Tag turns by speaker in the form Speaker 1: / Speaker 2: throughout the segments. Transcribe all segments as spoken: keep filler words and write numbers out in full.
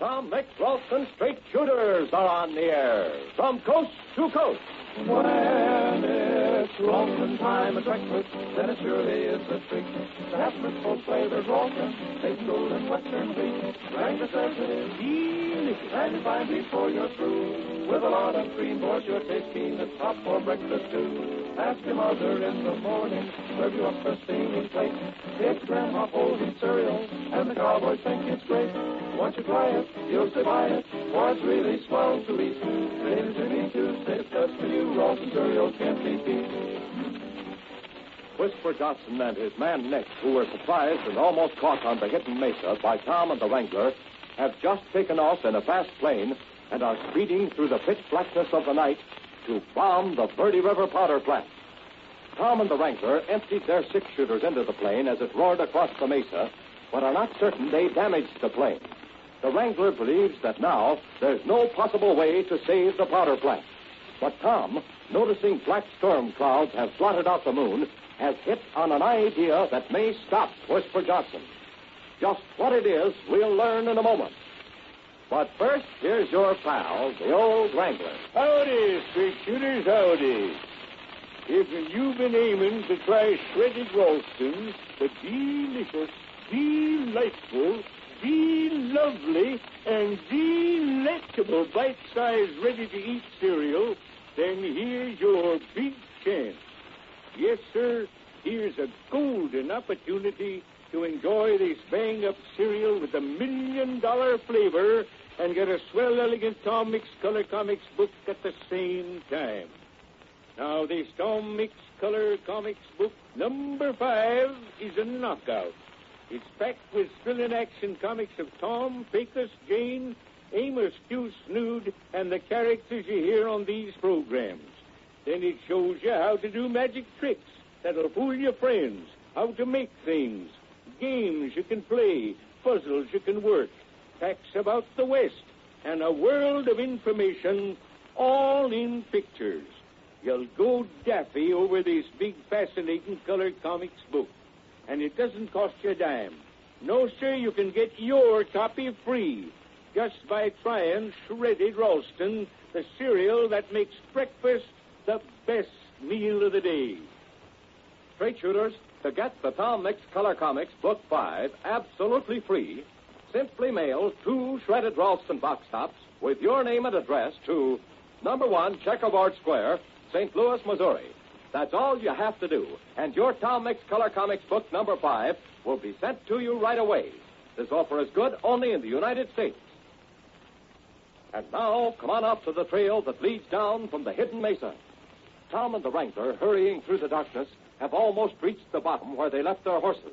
Speaker 1: Tom Mix Ralston Straight Shooters are on the air from coast to coast.
Speaker 2: When it's Ralston time at breakfast, then it surely is a treat to have full flavored Ralston, baked golden western wheat. Wrangler says it is delicious, and you find before you're through with a lot of cream, boys, your taste being the top for breakfast too. Ask your mother in the morning, serve you up a steaming plate. It's Grandma Foley's cereal, and the cowboys think it's great. Once you try it, you'll say buy it, for it's really swell to eat. It to me to say it's just for you, Ralston cereal can't be beat.
Speaker 1: Whisper Johnson and his man Nick, who were surprised and almost caught on the hidden mesa by Tom and the Wrangler, have just taken off in a fast plane and are speeding through the pitch blackness of the night to bomb the Verde River powder plant. Tom and the Wrangler emptied their six-shooters into the plane as it roared across the mesa, but are not certain they damaged the plane. The Wrangler believes that now there's no possible way to save the powder plant. But Tom, noticing black storm clouds have blotted out the moon, has hit on an idea that may stop Whisper Johnson. Just what it is, we'll learn in a moment. But first, here's your pal, the old Wrangler.
Speaker 3: Howdy, Straight Shooters, howdy. If you've been aiming to try shredded Ralston, the delicious, delightful, de-lovely, and delectable bite-sized ready-to-eat cereal, then here's your big chance. Yes, sir, here's a golden opportunity to enjoy this bang-up cereal with a million-dollar flavor and get a swell, elegant Tom Mix Color Comics book at the same time. Now, this Tom Mix Color Comics book number five is a knockout. It's packed with thrilling action comics of Tom, Pecos, Jane, Amos, Q, Snood, and the characters you hear on these programs. Then it shows you how to do magic tricks that'll fool your friends, how to make things, games you can play, puzzles you can work, facts about the West, and a world of information, all in pictures. You'll go daffy over this big, fascinating colored comics book. And it doesn't cost you a dime. No, sir, you can get your copy free just by trying shredded Ralston, the cereal that makes breakfast the best meal of the day.
Speaker 1: Straight Shooters, to get the Tom Mix Color Comics Book five absolutely free, simply mail two shredded Ralston box tops with your name and address to number one Checkerboard Square, Saint Louis, Missouri. That's all you have to do, and your Tom Mix Color Comics Book number five will be sent to you right away. This offer is good only in the United States. And now, come on up to the trail that leads down from the hidden mesa. Tom and the Wrangler, hurrying through the darkness, have almost reached the bottom where they left their horses.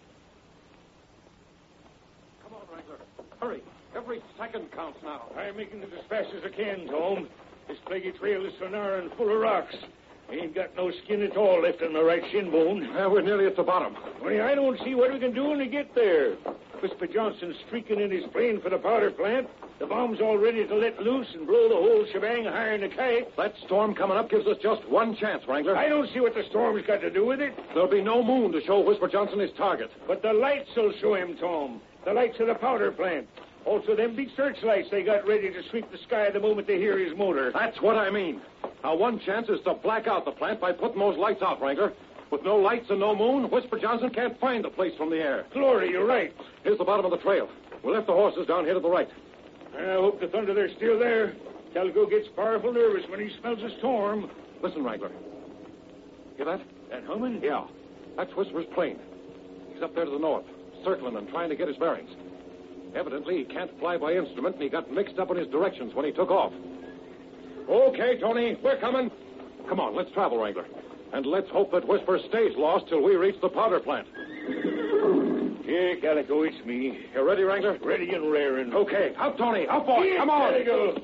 Speaker 4: Come on, Wrangler. Hurry. Every second counts now.
Speaker 3: I'm making it as fast as I can, Tom. This plaguey trail is so narrow and full of rocks. I ain't got no skin at all left on my right shin bone.
Speaker 4: Well, we're nearly at the bottom.
Speaker 3: Only I don't see what we can do when we get there. Whisper Johnson's streaking in his plane for the powder plant. The bomb's all ready to let loose and blow the whole shebang higher than a kite.
Speaker 4: That storm coming up gives us just one chance, Wrangler.
Speaker 3: I don't see what the storm's got to do with it.
Speaker 4: There'll be no moon to show Whisper Johnson his target.
Speaker 3: But the lights will show him, Tom. The lights of the powder plant. Also, them big searchlights they got ready to sweep the sky the moment they hear his motor.
Speaker 4: That's what I mean. Our one chance is to black out the plant by putting those lights out, Wrangler. With no lights and no moon, Whisper Johnson can't find the place from the air.
Speaker 3: Glory, you're right.
Speaker 4: Here's the bottom of the trail. We left the horses down here to the right.
Speaker 3: I hope the thunder they're still there. Calico gets powerful nervous when he smells a storm.
Speaker 4: Listen, Wrangler. Hear that?
Speaker 3: That humming?
Speaker 4: Yeah. That's Whisper's plane. He's up there to the north, circling and trying to get his bearings. Evidently, he can't fly by instrument, and he got mixed up in his directions when he took off. Okay, Tony, we're coming. Come on, let's travel, Wrangler. And let's hope that Whisper stays lost till we reach the powder plant.
Speaker 3: Yeah, Calico, it's me.
Speaker 4: You ready, Wrangler?
Speaker 3: Ready and raring.
Speaker 4: Okay, up, Tony. Up, boy.
Speaker 3: Yeah,
Speaker 4: Come on.
Speaker 3: Calico.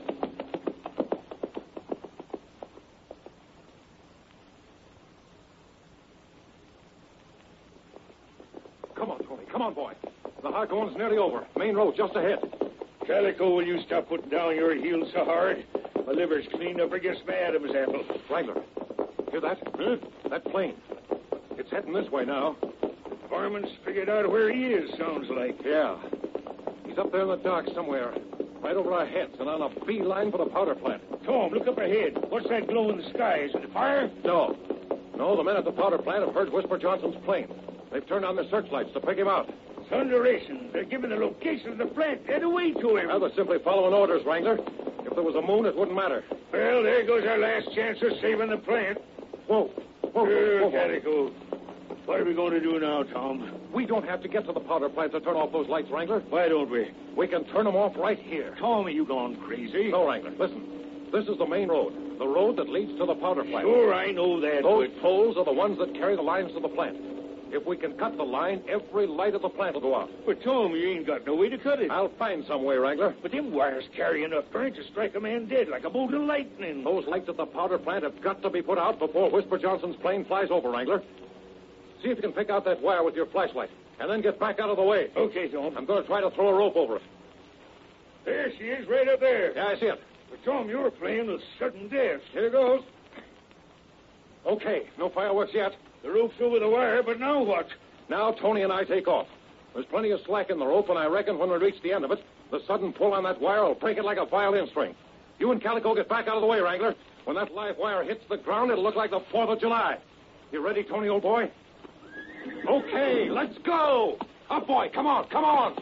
Speaker 4: Come on, Tony. Come on, boy. The Hargone's nearly over. Main road just ahead.
Speaker 3: Calico, will you stop putting down your heels so hard? My liver's cleaned up against my Adam's apple.
Speaker 4: Wrangler, hear that?
Speaker 3: Huh?
Speaker 4: That plane. It's heading this way now.
Speaker 3: Farman's figured out where he is, sounds like.
Speaker 4: Yeah. He's up there in the dark somewhere, right over our heads and on a beeline for the powder plant.
Speaker 3: Tom, look up ahead. What's that glow in the sky? Is it fire?
Speaker 4: No. No, the men at the powder plant have heard Whisper Johnson's plane. They've turned on their searchlights to pick him out.
Speaker 3: Thunderation. They're giving the location of the plant. Head away to him.
Speaker 4: Well, they're simply following orders, Wrangler. If there was a moon, it wouldn't matter.
Speaker 3: Well, there goes our last chance of saving the plant.
Speaker 4: Whoa. Whoa,
Speaker 3: Sure,
Speaker 4: whoa, whoa.
Speaker 3: Calico. What are we going to do now, Tom?
Speaker 4: We don't have to get to the powder plant to turn off those lights, Wrangler.
Speaker 3: Why don't we?
Speaker 4: We can turn them off right here.
Speaker 3: Tom, are you gone crazy?
Speaker 4: No, Wrangler, listen. This is the main road, the road that leads to the powder plant.
Speaker 3: Sure, I know that,
Speaker 4: Those
Speaker 3: but...
Speaker 4: poles are the ones that carry the lines to the plant. If we can cut the line, every light of the plant will go out.
Speaker 3: But, Tom, you ain't got no way to cut it.
Speaker 4: I'll find some way, Wrangler.
Speaker 3: But them wires carry enough current to strike a man dead like a bolt of lightning.
Speaker 4: Those lights at the powder plant have got to be put out before Whisper Johnson's plane flies over, Wrangler. See if you can pick out that wire with your flashlight, and then get back out of the way.
Speaker 3: Okay, Tom.
Speaker 4: I'm going to try to throw a rope over it.
Speaker 3: There she is, right up there.
Speaker 4: Yeah, I see it.
Speaker 3: But, Tom, you're playing with sudden death.
Speaker 4: Here goes. Okay, no fireworks yet.
Speaker 3: The rope's over the wire, but now what?
Speaker 4: Now Tony and I take off. There's plenty of slack in the rope, and I reckon when we reach the end of it, the sudden pull on that wire will break it like a violin string. You and Calico get back out of the way, Wrangler. When that live wire hits the ground, it'll look like the fourth of July. You ready, Tony, old boy? Okay, let's go. Up, boy. Come on, come on.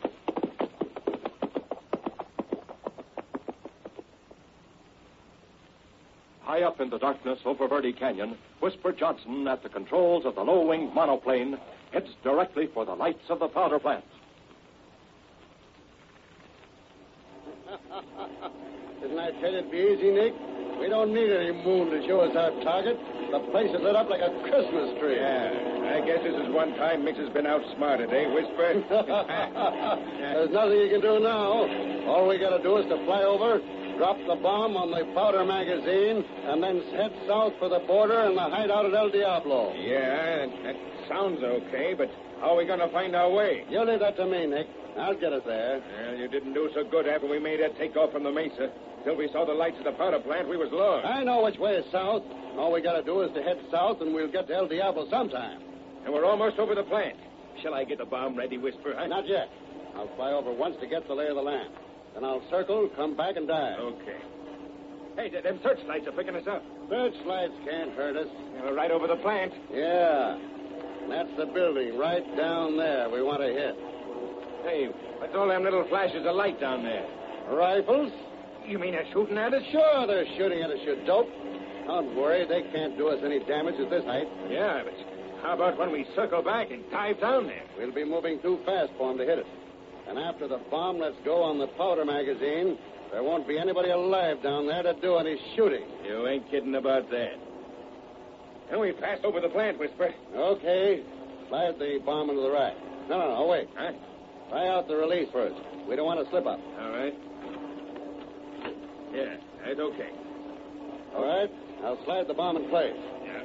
Speaker 1: High up in the darkness over Verde Canyon, Whisper Johnson, at the controls of the low-wing monoplane, heads directly for the lights of the powder plant.
Speaker 5: Didn't I tell you it'd be easy, Nick? We don't need any moon to show us our target. The place is lit up like a Christmas tree.
Speaker 6: Yeah, I guess this is one time Mix has been outsmarted, eh, Whisper?
Speaker 5: There's nothing you can do now. All we gotta do is to fly over, drop the bomb on the powder magazine, and then head south for the border and the hideout at El Diablo.
Speaker 6: Yeah, that sounds okay, but how are we going to find our way?
Speaker 5: You leave that to me, Nick. I'll get us there.
Speaker 6: Well, you didn't do so good after we made that takeoff from the mesa. Till we saw the lights of the powder plant, we was lost.
Speaker 5: I know which way is south. All we gotta do is to head south, and we'll get to El Diablo sometime.
Speaker 6: And we're almost over the plant. Shall I get the bomb ready, Whisper? Huh?
Speaker 5: Not yet. I'll fly over once to get the lay of the land. Then I'll circle, come back, and dive.
Speaker 6: Okay. Hey, th- them searchlights are picking us up.
Speaker 5: Searchlights can't hurt us.
Speaker 6: Yeah, we're right over the plant.
Speaker 5: Yeah. That's the building right down there we want to hit.
Speaker 6: Hey, what's all them little flashes of light down there?
Speaker 5: Rifles?
Speaker 6: You mean they're shooting at us?
Speaker 5: Sure, they're shooting at us, you dope. Don't worry, they can't do us any damage at this height.
Speaker 6: Yeah, but how about when we circle back and dive down there?
Speaker 5: We'll be moving too fast for them to hit it. And after the bomb lets go on the powder magazine, there won't be anybody alive down there to do any shooting.
Speaker 6: You ain't kidding about that. And we passed over the plant, Whisper.
Speaker 5: Okay. Slide the bomb into the rack. No, no, no, wait.
Speaker 6: Huh?
Speaker 5: Try out the release first. We don't want to slip up.
Speaker 6: All right. Yeah, that's okay.
Speaker 5: All right. I'll slide the bomb in place.
Speaker 6: Yeah.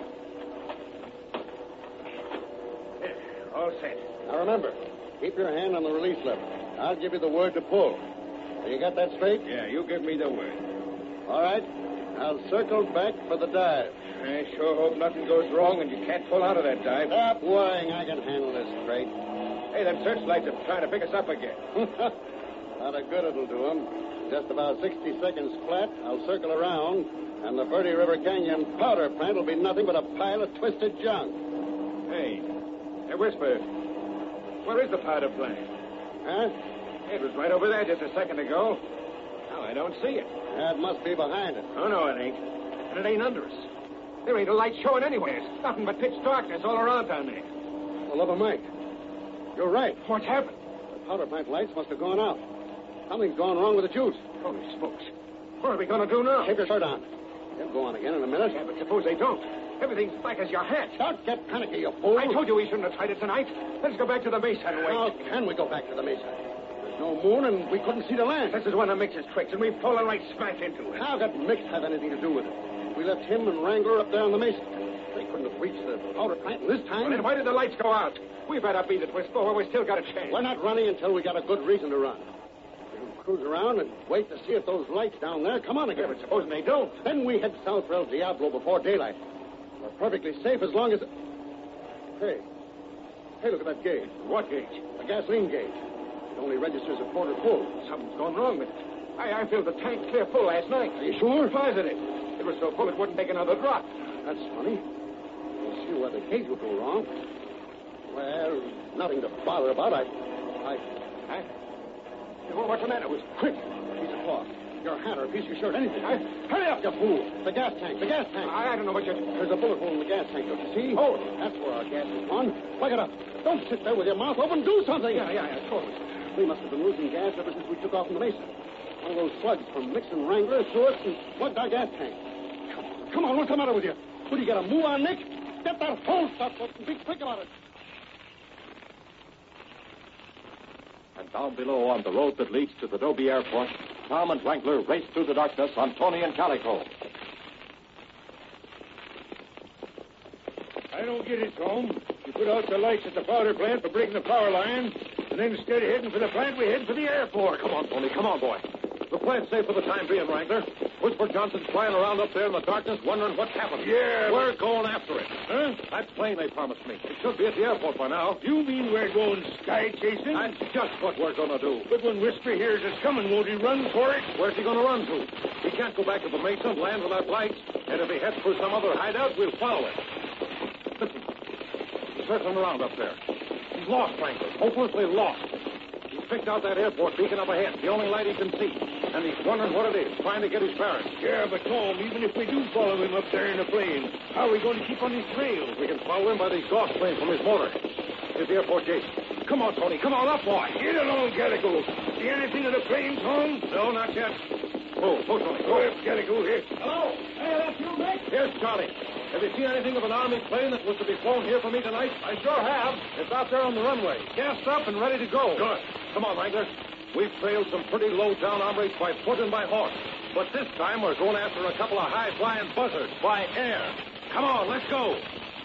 Speaker 6: Yeah, all set.
Speaker 5: Now remember, keep your hand on the release lever. I'll give you the word to pull. So you got that straight?
Speaker 6: Yeah, you give me the word.
Speaker 5: All right. I'll circle back for the dive.
Speaker 6: I sure hope nothing goes wrong and you can't pull out of that dive.
Speaker 5: Stop worrying. I can handle this straight.
Speaker 6: Hey, them searchlights are trying to pick us up again.
Speaker 5: Not a good it'll do them. Just about sixty seconds flat, I'll circle around, and the Verde River Canyon powder plant will be nothing but a pile of twisted junk.
Speaker 6: Hey, hey, Whisper, where is the powder plant?
Speaker 5: Huh?
Speaker 6: It was right over there just a second ago. Now I don't see it.
Speaker 5: That must be behind it.
Speaker 6: Oh, no, it ain't. And it ain't under us. There ain't a light showing anywhere. It's nothing but pitch darkness all around down there.
Speaker 5: For the love of Mike. You're right.
Speaker 6: What's happened?
Speaker 5: The powder plant lights must have gone out. Something's gone wrong with the juice.
Speaker 6: Holy smokes. What are we going to do now?
Speaker 5: Keep your shirt on. They'll go on again in a minute.
Speaker 6: Yeah, but suppose they don't. Everything's black as your hat.
Speaker 5: Don't get panicky, you fool.
Speaker 6: I told you we shouldn't have tried it tonight. Let's go back to the mesa and wait.
Speaker 5: How can we go back to the mesa? There's no moon, and we couldn't see the land.
Speaker 6: This is one of Mix's tricks, and we've fallen right smack into it.
Speaker 5: How could Mix have anything to do with it? We left him and Wrangler up there on the mesa. They couldn't have reached the powder plant in this time.
Speaker 6: Well, then why did the lights go out? We better beat it, Whisper, while we still got a chance.
Speaker 5: We're not running until we got a good reason to run. We'll cruise around and wait to see if those lights down there come on again.
Speaker 6: Yeah, but supposing they don't.
Speaker 5: Then we head south for El Diablo before daylight. We're perfectly safe as long as... Hey. Hey, look at that gauge.
Speaker 6: What gauge?
Speaker 5: The gasoline gauge. It only registers a quarter full.
Speaker 6: Something's gone wrong with it. I, I filled the tank clear full last night.
Speaker 5: Are you sure?
Speaker 6: Positive. It was so full it wouldn't take another drop.
Speaker 5: That's funny. We'll see where the gauge will go wrong. Well, nothing to bother about. I... I...
Speaker 6: I... Well, what's the matter with...
Speaker 5: Quick! A piece of cloth. Your hat or a piece of your shirt, anything. I... Hurry up, you fool! The gas tank, the gas tank.
Speaker 6: I, I don't know what you're...
Speaker 5: There's a bullet hole in the gas tank, don't you see?
Speaker 6: Oh.
Speaker 5: That's where our gas is gone. Plug it up. Don't sit there with your mouth open. Do something.
Speaker 6: Yeah, yeah, yeah, totally.
Speaker 5: We must have been losing gas ever since we took off from the mesa. One of those slugs from Nixon Wrangler threw us and plugged our gas tank. Come on, come on, what's the matter with you? What, do you got a move on, Nick? Get that whole stuff up and be quick about it.
Speaker 1: And down below on the road that leads to the Dobie Airport, Tom and Wrangler race through the darkness on Tony and Calico.
Speaker 3: I don't get it, Tom. You put out the lights at the powder plant for breaking the power line, and then instead of heading for the plant, we head for the airport.
Speaker 4: Come on, Tony. Come on, boy. The plant's safe for the time being, Wrangler. Whisper Johnson's flying around up there in the darkness wondering what's happened.
Speaker 3: Yeah,
Speaker 4: We're but... going after it.
Speaker 3: Huh?
Speaker 4: That plane they promised me. It should be at the airport by now.
Speaker 3: You mean we're going sky chasing?
Speaker 4: That's just what we're going to do.
Speaker 3: But when Whisper hears us coming, won't he run for it?
Speaker 4: Where's he going to run to? He can't go back to the mesa and land without lights. And if he heads for some other hideout, we'll follow it. Listen. He's circling around up there. He's lost, Wrangler. Hopelessly lost. He's picked out that airport beacon up ahead, the only light he can see. And he's wondering what it is, trying to get his bearings.
Speaker 3: Yeah, but Tom, even if we do follow him up there in a plane, how are we going to keep on his trail?
Speaker 4: We can follow him by the exhaust flame from his motor. Here's the airport gate. Come on, Tony. Come on up, boy.
Speaker 3: Get along, Calico. See anything of the plane, Tom?
Speaker 4: No, not yet. Oh, oh, Tony.
Speaker 3: Go ahead, Calico. Here.
Speaker 6: Hello? Hey, that's you, Nick?
Speaker 4: Here's Charlie. Have you seen anything of an Army plane that was to be flown here for me tonight? I sure have. It's out there on the runway, gassed up and ready to go. Good. Come on, Wrangler. We've trailed some pretty low-down hombres by foot and by horse. But this time we're going after a couple of high-flying buzzards by air. Come on, let's go.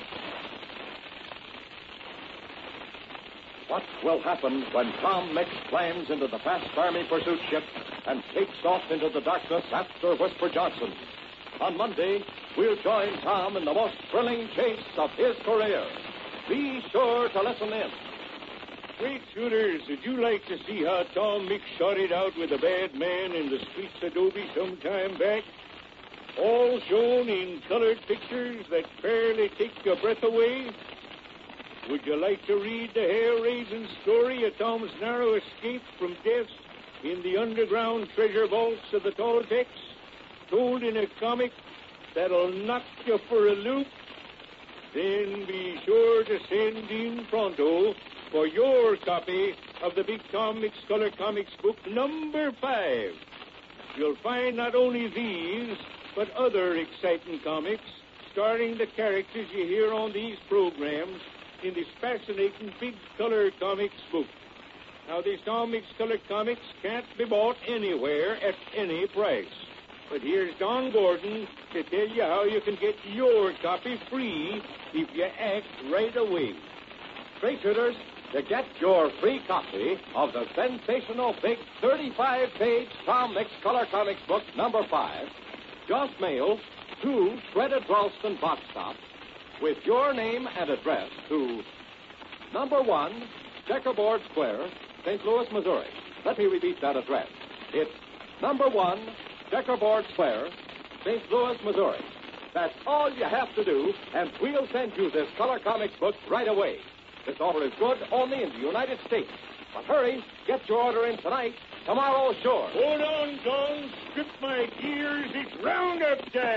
Speaker 1: What will happen when Tom makes plans into the fast Army pursuit ship and takes off into the darkness after Whisper Johnson? On Monday, we'll join Tom in the most thrilling chase of his career. Be sure to listen in.
Speaker 3: Great shooters, would you like to see how Tom Mix shot it out with a bad man in the streets of Dobie some time back? All shown in colored pictures that fairly take your breath away? Would you like to read the hair-raising story of Tom's narrow escape from death in the underground treasure vaults of the Toltecs, told in a comic that'll knock you for a loop? Then be sure to send in pronto for your copy of the Big Tom Mix Color Comics book number five. You'll find not only these, but other exciting comics starring the characters you hear on these programs in this fascinating Big Color Comics book. Now, these Tom Mix Color Comics can't be bought anywhere at any price. But here's Don Gordon to tell you how you can get your copy free if you act right away.
Speaker 1: Straight shooters, to get your free copy of the sensational big thirty-five page Tom Mix Color Comics book number five, just mail two shredded Ralston box tops with your name and address to number one, Checkerboard Square, Saint Louis, Missouri. Let me repeat that address. It's number one, Checkerboard Square, Saint Louis, Missouri. That's all you have to do, and we'll send you this Color Comics book right away. This offer is good only in the United States. But hurry, get your order in tonight. Tomorrow, sure.
Speaker 3: Hold on, Don. Strip my gears. It's roundup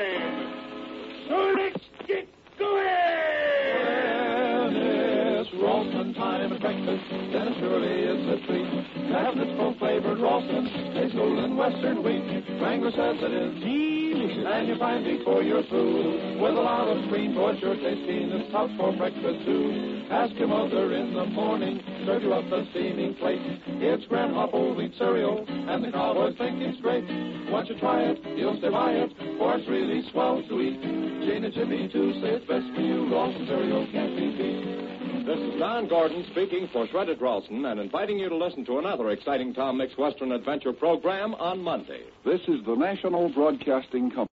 Speaker 3: time. So let's get going.
Speaker 2: When it's Ralston time at breakfast, then it surely is a treat. Cabinets full flavored Ralston, tastes golden western wheat. Wrangler says it is delicious, and you find before you're through with a lot of cream, for it sure tastes keen. It's tough for breakfast too. Ask your mother in the morning, serve you up a steaming plate. It's Grandma whole wheat cereal, and the cowboys think it's great. Once you try it, you'll stay by it, for it's really swell to eat. Jane and Jimmy too say it's best for you. Ralston cereal can't be beat.
Speaker 1: This is Don Gordon speaking for Shredded Ralston and inviting you to listen to another exciting Tom Mix Western Adventure program on Monday.
Speaker 7: This is the National Broadcasting Company.